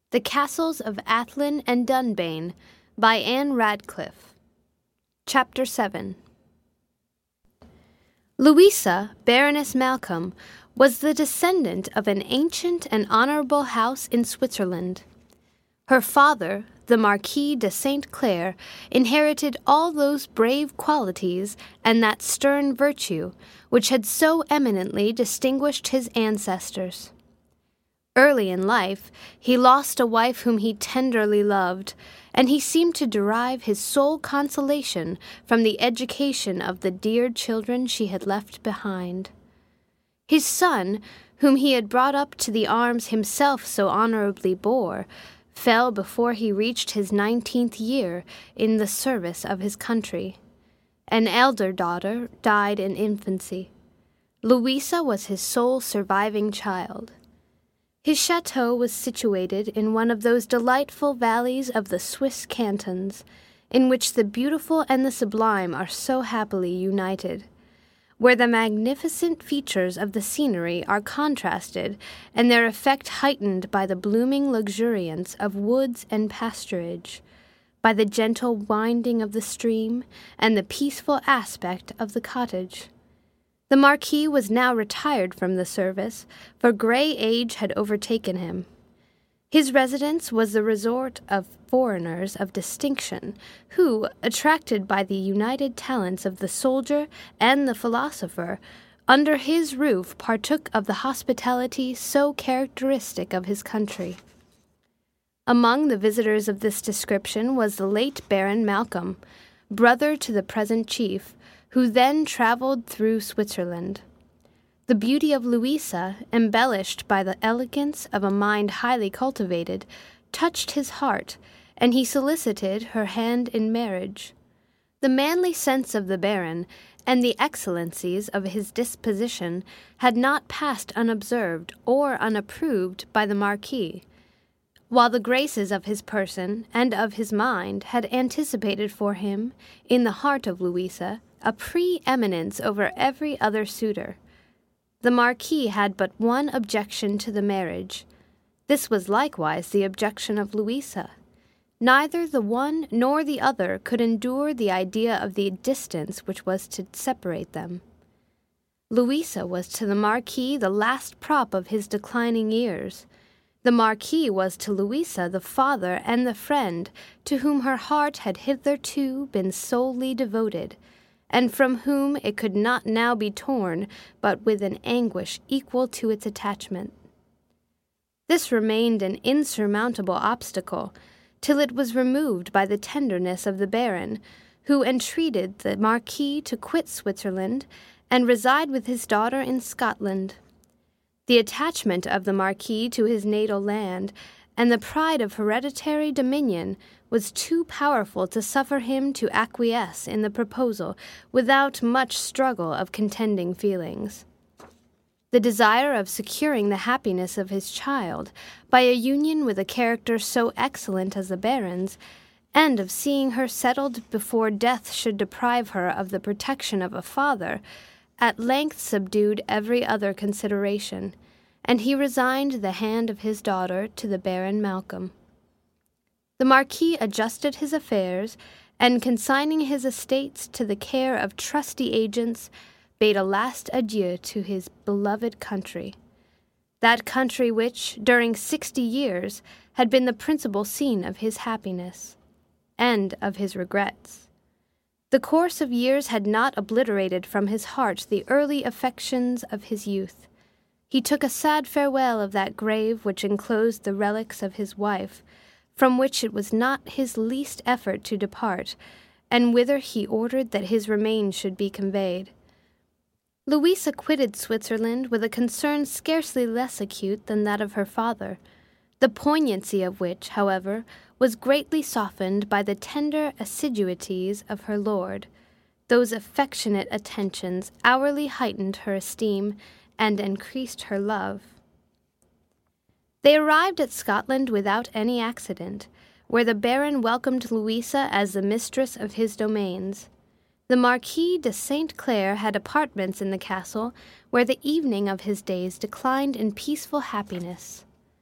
The Castles of Athlin and Dunbayne by Anne Radcliffe. Chapter 7. Louisa, Baroness Malcolm, was the descendant of an ancient and honorable house in Switzerland. Her father, the Marquis de St. Clair, inherited all those brave qualities and that stern virtue which had so eminently distinguished his ancestors. Early in life, he lost a wife whom he tenderly loved, and he seemed to derive his sole consolation from the education of the dear children she had left behind. His son, whom he had brought up to the arms himself so honorably bore, fell before he reached his 19th year in the service of his country. An elder daughter died in infancy. Louisa was his sole surviving child. His chateau was situated in one of those delightful valleys of the Swiss cantons, in which the beautiful and the sublime are so happily united, where the magnificent features of the scenery are contrasted and their effect heightened by the blooming luxuriance of woods and pasturage, by the gentle winding of the stream and the peaceful aspect of the cottage. The Marquis was now retired from the service, for grey age had overtaken him. His residence was the resort of foreigners of distinction, who, attracted by the united talents of the soldier and the philosopher, under his roof partook of the hospitality so characteristic of his country. Among the visitors of this description was the late Baron Malcolm, brother to the present chief, who then travelled through Switzerland. The beauty of Louisa, embellished by the elegance of a mind highly cultivated, touched his heart, and he solicited her hand in marriage. The manly sense of the Baron, and the excellencies of his disposition, had not passed unobserved or unapproved by the Marquis, while the graces of his person and of his mind had anticipated for him, in the heart of Louisa, a pre-eminence over every other suitor. The Marquis had but one objection to the marriage. This was likewise the objection of Louisa. Neither the one nor the other could endure the idea of the distance which was to separate them. Louisa was to the Marquis the last prop of his declining years. The Marquis was to Louisa the father and the friend to whom her heart had hitherto been solely devoted, and from whom it could not now be torn but with an anguish equal to its attachment. This remained an insurmountable obstacle, till it was removed by the tenderness of the Baron, who entreated the Marquis to quit Switzerland and reside with his daughter in Scotland. The attachment of the Marquis to his natal land, and the pride of hereditary dominion, was too powerful to suffer him to acquiesce in the proposal without much struggle of contending feelings. The desire of securing the happiness of his child by a union with a character so excellent as the Baron's, and of seeing her settled before death should deprive her of the protection of a father, at length subdued every other consideration, and he resigned the hand of his daughter to the Baron Malcolm. The Marquis adjusted his affairs, and consigning his estates to the care of trusty agents, bade a last adieu to his beloved country, that country which, during 60 years, had been the principal scene of his happiness, and of his regrets. The course of years had not obliterated from his heart the early affections of his youth. He took a sad farewell of that grave which enclosed the relics of his wife, from which it was not his least effort to depart, and whither he ordered that his remains should be conveyed. Louisa quitted Switzerland with a concern scarcely less acute than that of her father, the poignancy of which, however, was greatly softened by the tender assiduities of her lord. Those affectionate attentions hourly heightened her esteem and increased her love. They arrived at Scotland without any accident, where the Baron welcomed Louisa as the mistress of his domains. The Marquis de St. Clair had apartments in the castle, where the evening of his days declined in peaceful happiness.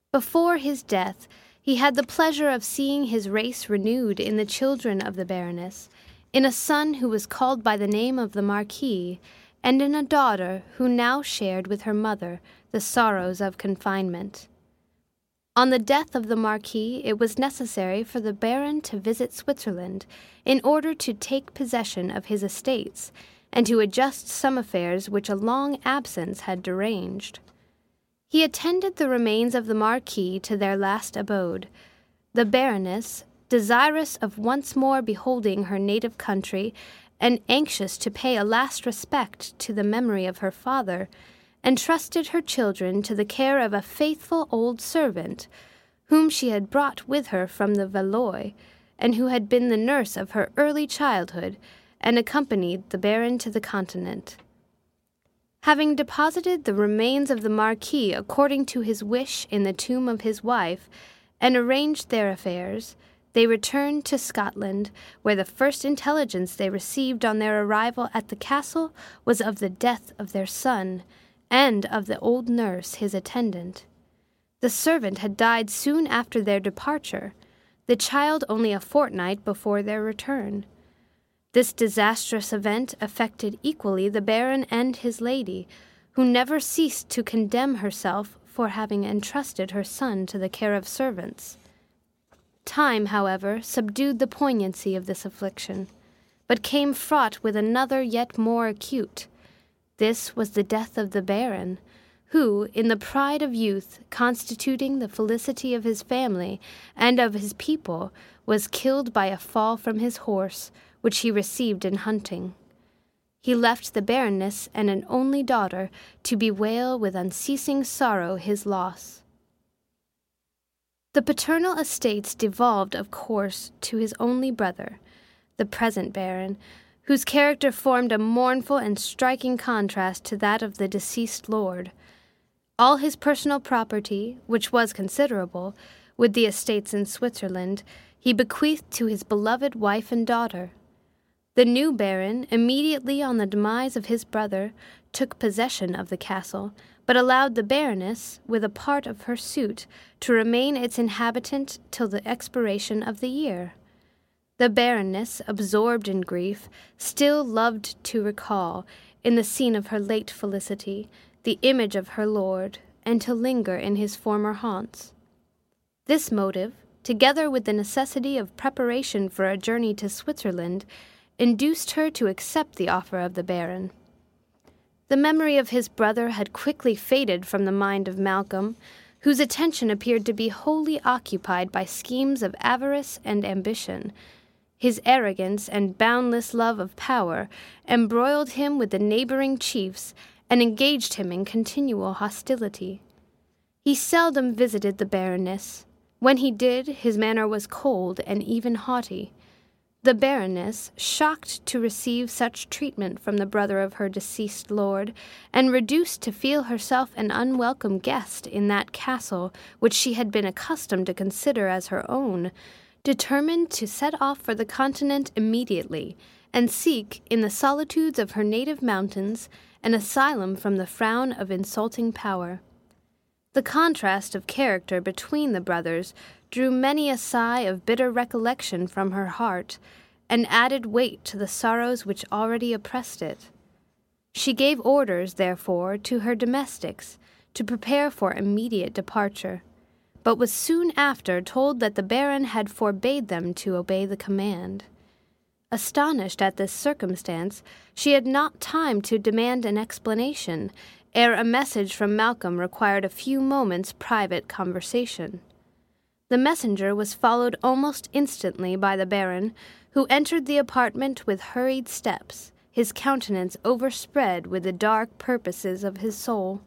Before his death, he had the pleasure of seeing his race renewed in the children of the Baroness, in a son who was called by the name of the Marquis, and in a daughter who now shared with her mother the sorrows of confinement. On the death of the Marquis, it was necessary for the Baron to visit Switzerland in order to take possession of his estates and to adjust some affairs which a long absence had deranged. He attended the remains of the Marquis to their last abode. The Baroness, desirous of once more beholding her native country and anxious to pay a last respect to the memory of her father, entrusted her children to the care of a faithful old servant, whom she had brought with her from the Valois, and who had been the nurse of her early childhood, and accompanied the Baron to the Continent. Having deposited the remains of the Marquis according to his wish in the tomb of his wife, and arranged their affairs, they returned to Scotland, where the first intelligence they received on their arrival at the castle was of the death of their son, and of the old nurse, his attendant. The servant had died soon after their departure, the child only a fortnight before their return. This disastrous event affected equally the Baron and his lady, who never ceased to condemn herself for having entrusted her son to the care of servants. Time, however, subdued the poignancy of this affliction, but came fraught with another yet more acute. This was the death of the Baron, who, in the pride of youth, constituting the felicity of his family and of his people, was killed by a fall from his horse, which he received in hunting. He left the Baroness and an only daughter to bewail with unceasing sorrow his loss. The paternal estates devolved, of course, to his only brother, the present Baron, whose character formed a mournful and striking contrast to that of the deceased lord. All his personal property, which was considerable, with the estates in Switzerland, he bequeathed to his beloved wife and daughter. The new Baron, immediately on the demise of his brother, took possession of the castle, but allowed the Baroness, with a part of her suite, to remain its inhabitant till the expiration of the year. The Baroness, absorbed in grief, still loved to recall, in the scene of her late felicity, the image of her lord, and to linger in his former haunts. This motive, together with the necessity of preparation for a journey to Switzerland, induced her to accept the offer of the Baron. The memory of his brother had quickly faded from the mind of Malcolm, whose attention appeared to be wholly occupied by schemes of avarice and ambition. His arrogance and boundless love of power embroiled him with the neighboring chiefs and engaged him in continual hostility. He seldom visited the Baroness. When he did, his manner was cold and even haughty. The Baroness, shocked to receive such treatment from the brother of her deceased lord, and reduced to feel herself an unwelcome guest in that castle which she had been accustomed to consider as her own, determined to set off for the Continent immediately, and seek, in the solitudes of her native mountains, an asylum from the frown of insulting power. The contrast of character between the brothers drew many a sigh of bitter recollection from her heart, and added weight to the sorrows which already oppressed it. She gave orders, therefore, to her domestics to prepare for immediate departure, but was soon after told that the Baron had forbade them to obey the command. Astonished at this circumstance, she had not time to demand an explanation, ere a message from Malcolm required a few moments' private conversation. The messenger was followed almost instantly by the Baron, who entered the apartment with hurried steps, his countenance overspread with the dark purposes of his soul.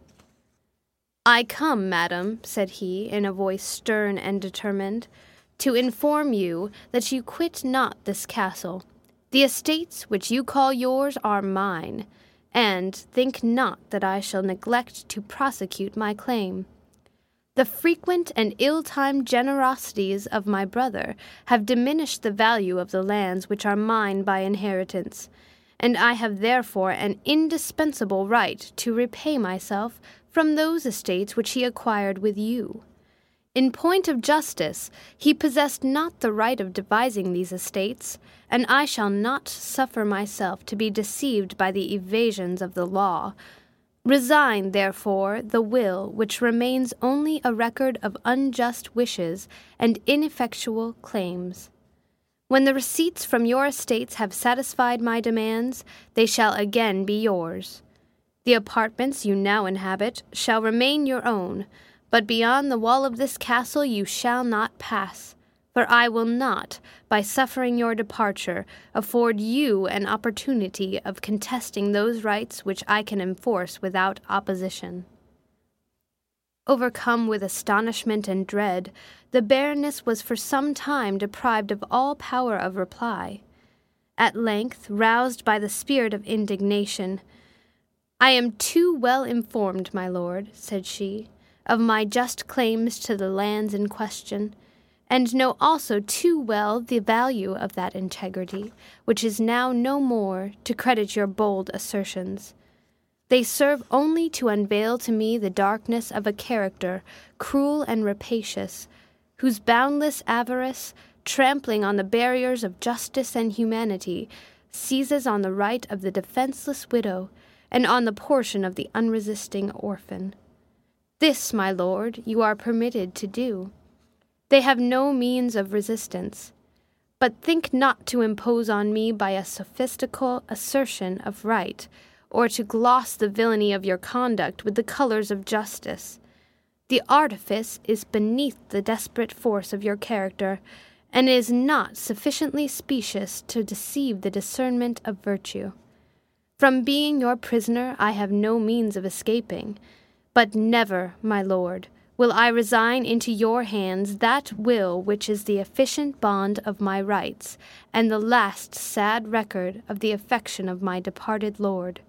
"I come, madam," said he, in a voice stern and determined, "to inform you that you quit not this castle. The estates which you call yours are mine, and think not that I shall neglect to prosecute my claim. The frequent and ill-timed generosities of my brother have diminished the value of the lands which are mine by inheritance, and I have therefore an indispensable right to repay myself from those estates which he acquired with you. In point of justice, he possessed not the right of devising these estates, and I shall not suffer myself to be deceived by the evasions of the law. Resign, therefore, the will which remains only a record of unjust wishes and ineffectual claims. When the receipts from your estates have satisfied my demands, they shall again be yours. The apartments you now inhabit shall remain your own, but beyond the wall of this castle you shall not pass, for I will not, by suffering your departure, afford you an opportunity of contesting those rights which I can enforce without opposition." Overcome with astonishment and dread, the Baroness was for some time deprived of all power of reply. At length, roused by the spirit of indignation, "I am too well informed, my lord," said she, "of my just claims to the lands in question, and know also too well the value of that integrity, which is now no more, to credit your bold assertions. They serve only to unveil to me the darkness of a character cruel and rapacious, whose boundless avarice, trampling on the barriers of justice and humanity, seizes on the right of the defenseless widow and on the portion of the unresisting orphan. This, my lord, you are permitted to do. They have no means of resistance. But think not to impose on me by a sophistical assertion of right, or to gloss the villainy of your conduct with the colors of justice. The artifice is beneath the desperate force of your character, and is not sufficiently specious to deceive the discernment of virtue. From being your prisoner I have no means of escaping, but never, my lord, will I resign into your hands that will which is the efficient bond of my rights, and the last sad record of the affection of my departed lord."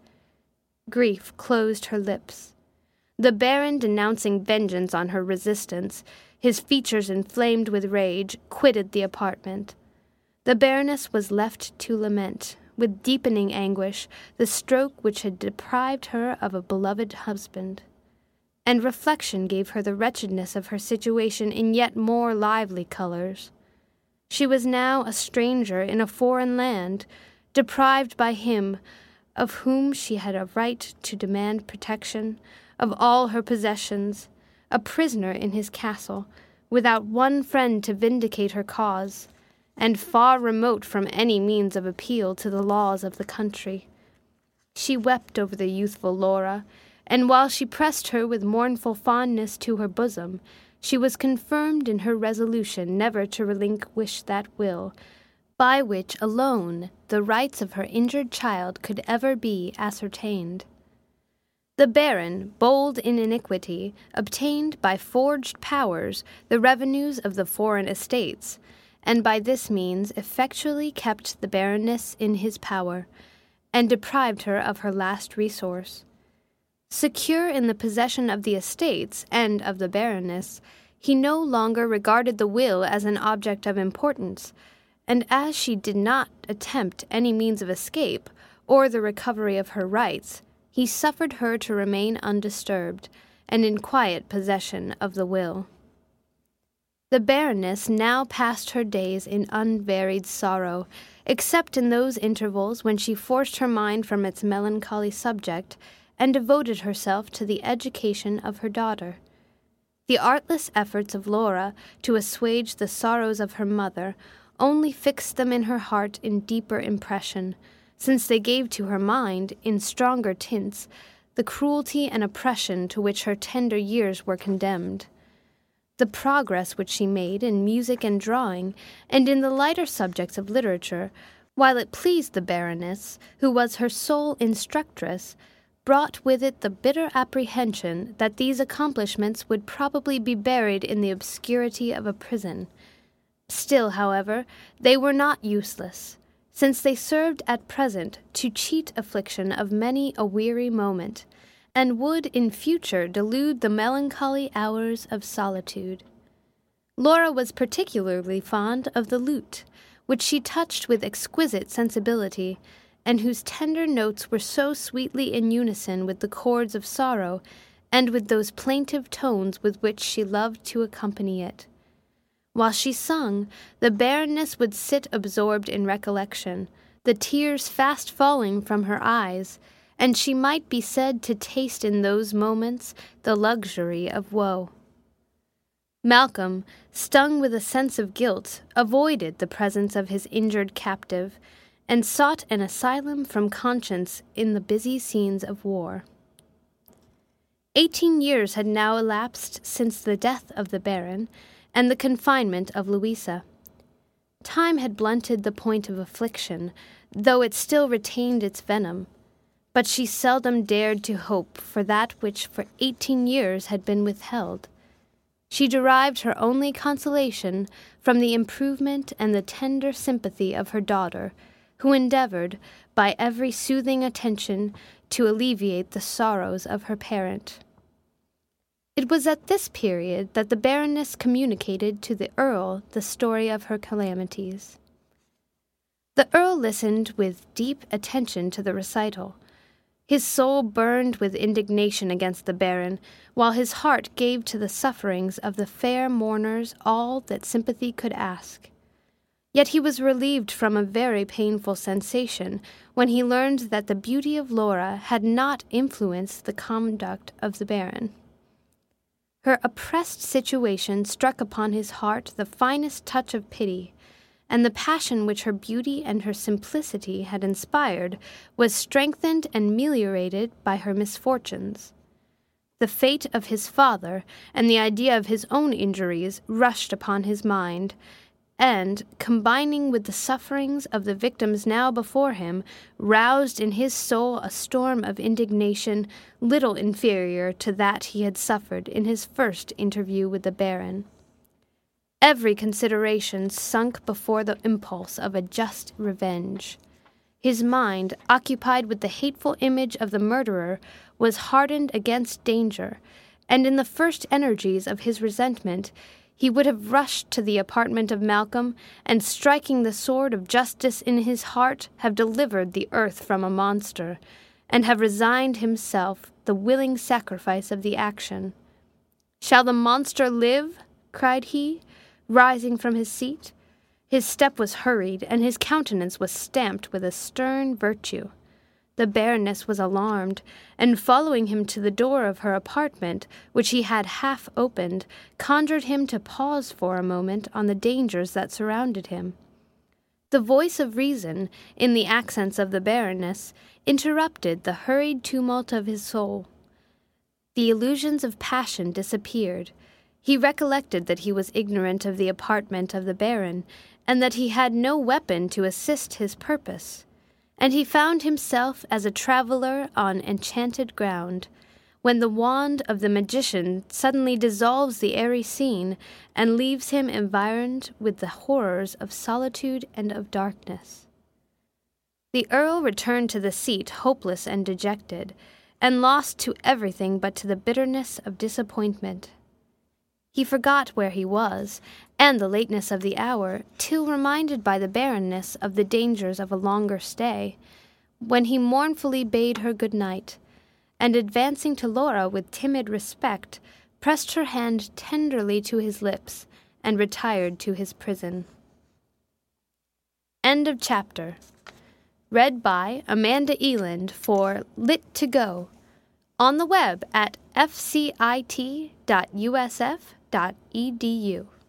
Grief closed her lips. The Baron, denouncing vengeance on her resistance, his features inflamed with rage, quitted the apartment. The Baroness was left to lament, with deepening anguish, the stroke which had deprived her of a beloved husband. And reflection gave her the wretchedness of her situation in yet more lively colors. She was now a stranger in a foreign land, deprived by him of whom she had a right to demand protection, of all her possessions, a prisoner in his castle, without one friend to vindicate her cause, and far remote from any means of appeal to the laws of the country. She wept over the youthful Laura, and while she pressed her with mournful fondness to her bosom, she was confirmed in her resolution never to relinquish that will, by which alone the rights of her injured child could ever be ascertained. The Baron, bold in iniquity, obtained by forged powers the revenues of the foreign estates, and by this means effectually kept the Baroness in his power, and deprived her of her last resource. Secure in the possession of the estates and of the Baroness, he no longer regarded the will as an object of importance, and as she did not attempt any means of escape or the recovery of her rights, he suffered her to remain undisturbed and in quiet possession of the will. The Baroness now passed her days in unvaried sorrow, except in those intervals when she forced her mind from its melancholy subject and devoted herself to the education of her daughter. The artless efforts of Laura to assuage the sorrows of her mother only fixed them in her heart in deeper impression, since they gave to her mind, in stronger tints, the cruelty and oppression to which her tender years were condemned. The progress which she made in music and drawing, and in the lighter subjects of literature, while it pleased the Baroness, who was her sole instructress, brought with it the bitter apprehension that these accomplishments would probably be buried in the obscurity of a prison. Still, however, they were not useless, since they served at present to cheat affliction of many a weary moment, and would in future delude the melancholy hours of solitude. Laura was particularly fond of the lute, which she touched with exquisite sensibility, and whose tender notes were so sweetly in unison with the chords of sorrow and with those plaintive tones with which she loved to accompany it. While she sung, the Baroness would sit absorbed in recollection, the tears fast falling from her eyes, and she might be said to taste in those moments the luxury of woe. Malcolm, stung with a sense of guilt, avoided the presence of his injured captive, and sought an asylum from conscience in the busy scenes of war. 18 years had now elapsed since the death of the Baron and the confinement of Louisa. Time had blunted the point of affliction, though it still retained its venom, but she seldom dared to hope for that which for 18 years had been withheld. She derived her only consolation from the improvement and the tender sympathy of her daughter, who endeavored, by every soothing attention, to alleviate the sorrows of her parent. It was at this period that the Baroness communicated to the Earl the story of her calamities. The Earl listened with deep attention to the recital. His soul burned with indignation against the Baron, while his heart gave to the sufferings of the fair mourners all that sympathy could ask. Yet he was relieved from a very painful sensation when he learned that the beauty of Laura had not influenced the conduct of the Baron. Her oppressed situation struck upon his heart the finest touch of pity, and the passion which her beauty and her simplicity had inspired was strengthened and meliorated by her misfortunes. The fate of his father and the idea of his own injuries rushed upon his mind, and, combining with the sufferings of the victims now before him, roused in his soul a storm of indignation little inferior to that he had suffered in his first interview with the Baron. Every consideration sunk before the impulse of a just revenge. His mind, occupied with the hateful image of the murderer, was hardened against danger, and in the first energies of his resentment he would have rushed to the apartment of Malcolm, and striking the sword of justice in his heart, have delivered the earth from a monster, and have resigned himself the willing sacrifice of the action. "Shall the monster live?" cried he, rising from his seat. His step was hurried, and his countenance was stamped with a stern virtue. The Baroness was alarmed, and following him to the door of her apartment, which he had half opened, conjured him to pause for a moment on the dangers that surrounded him. The voice of reason, in the accents of the Baroness, interrupted the hurried tumult of his soul. The illusions of passion disappeared. He recollected that he was ignorant of the apartment of the Baron, and that he had no weapon to assist his purpose, and he found himself as a traveller on enchanted ground, when the wand of the magician suddenly dissolves the airy scene, and leaves him environed with the horrors of solitude and of darkness. The Earl returned to the seat hopeless and dejected, and lost to everything but to the bitterness of disappointment. He forgot where he was, and the lateness of the hour, till reminded by the Baroness of the dangers of a longer stay, when he mournfully bade her good night, and advancing to Laura with timid respect, pressed her hand tenderly to his lips, and retired to his prison. End of chapter. Read by Amanda Eland for Lit2Go, on the web at fcit.usf.edu.